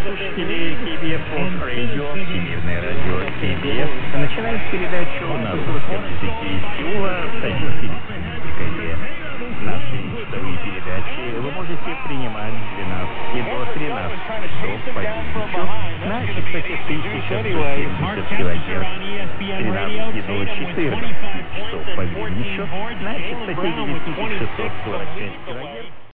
слушатели KBF World Radio, Всемирное радио KBF, начинает передачу на русском языке из Сеула в Советской Республике Корея. Наши часовые передачи вы можете принимать с 12 до 13 часов по Гринвичу на частоте 1170 килогерц, с 13 до 14 часов по Гринвичу на частоте 9645 килогерц.